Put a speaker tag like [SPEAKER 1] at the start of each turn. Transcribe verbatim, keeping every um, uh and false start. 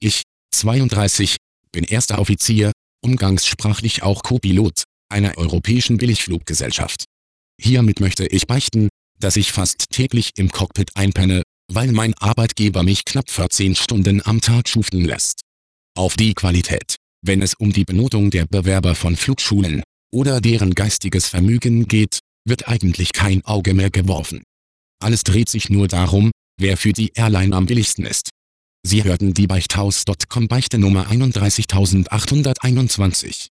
[SPEAKER 1] Ich, zweiunddreißig, bin erster Offizier, umgangssprachlich auch Co-Pilot, einer europäischen Billigfluggesellschaft. Hiermit möchte ich beichten, dass ich fast täglich im Cockpit einpenne, weil mein Arbeitgeber mich knapp vierzehn Stunden am Tag schuften lässt. Auf die Qualität, wenn es um die Benotung der Bewerber von Flugschulen oder deren geistiges Vermögen geht, wird eigentlich kein Auge mehr geworfen. Alles dreht sich nur darum, wer für die Airline am billigsten ist. Sie hörten die Beichthaus Punkt com Beichte Nummer einunddreißigtausendachthunderteinundzwanzig.